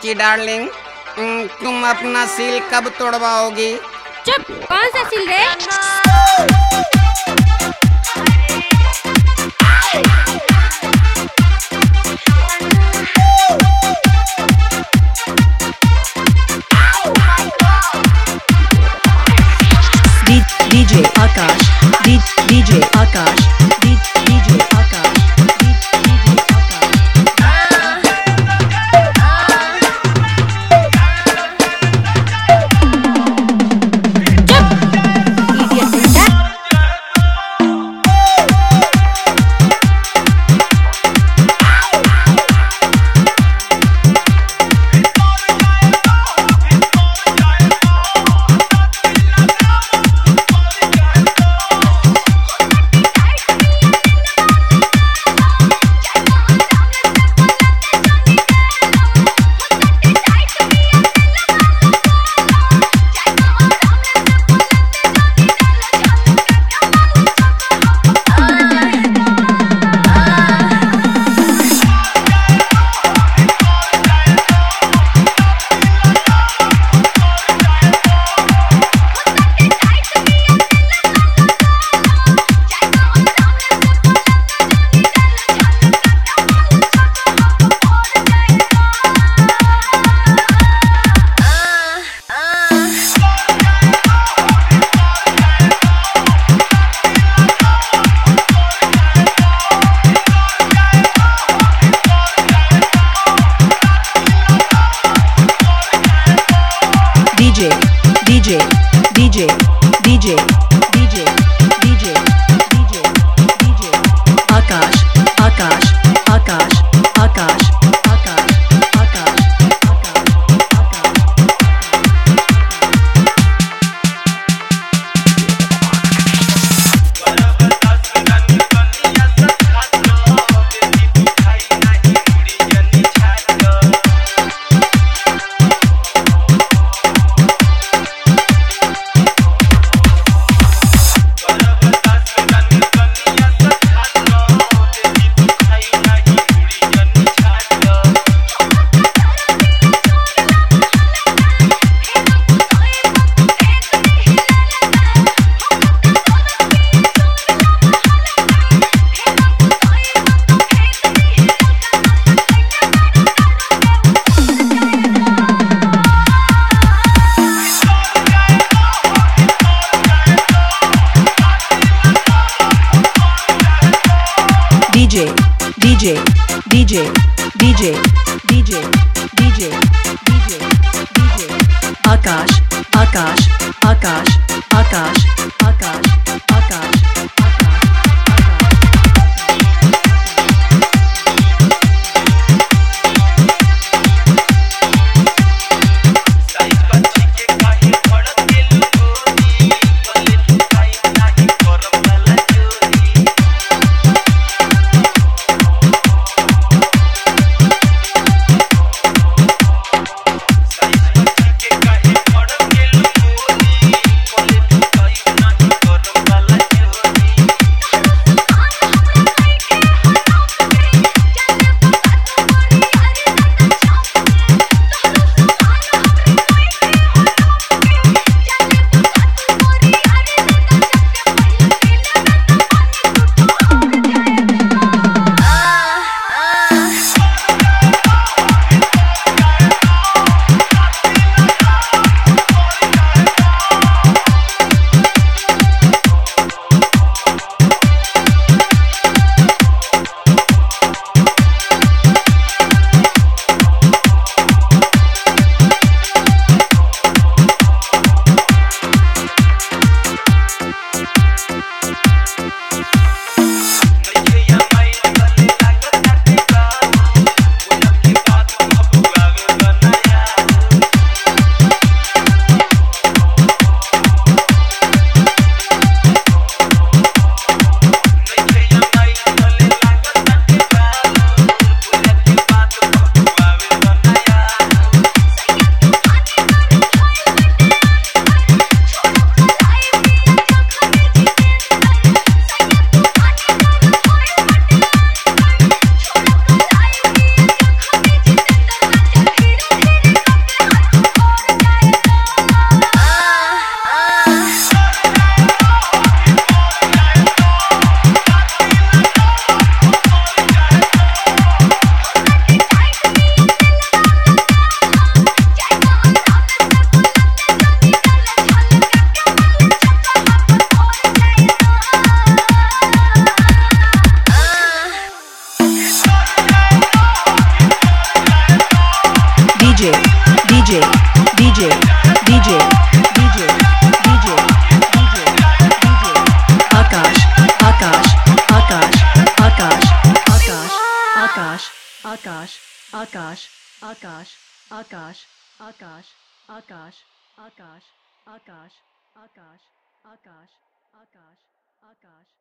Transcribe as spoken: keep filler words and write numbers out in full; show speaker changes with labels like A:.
A: बच्ची डार्लिंग, तुम अपना सील कब तोड़वाओगी?
B: चुप, कौन सा सील रे?
C: DJ Akash, DJ Akash, DJ Akash, DJ Akash. DJ DJ DJ DJ DJ DJ DJ DJ Akash Akash Akash Akash Akash Akash DJ DJ DJ DJ DJ DJ DJ DJ Akash Akash Akash Akash Akash Akash
D: Por
C: DJ, DJ, DJ, DJ, DJ, DJ, DJ, DJ. Akash, Akash, Akash, Akash, Akash, Akash, Akash, Akash, Akash, Akash, Akash, Akash, Akash, Akash, Akash, Akash, Akash, Akash.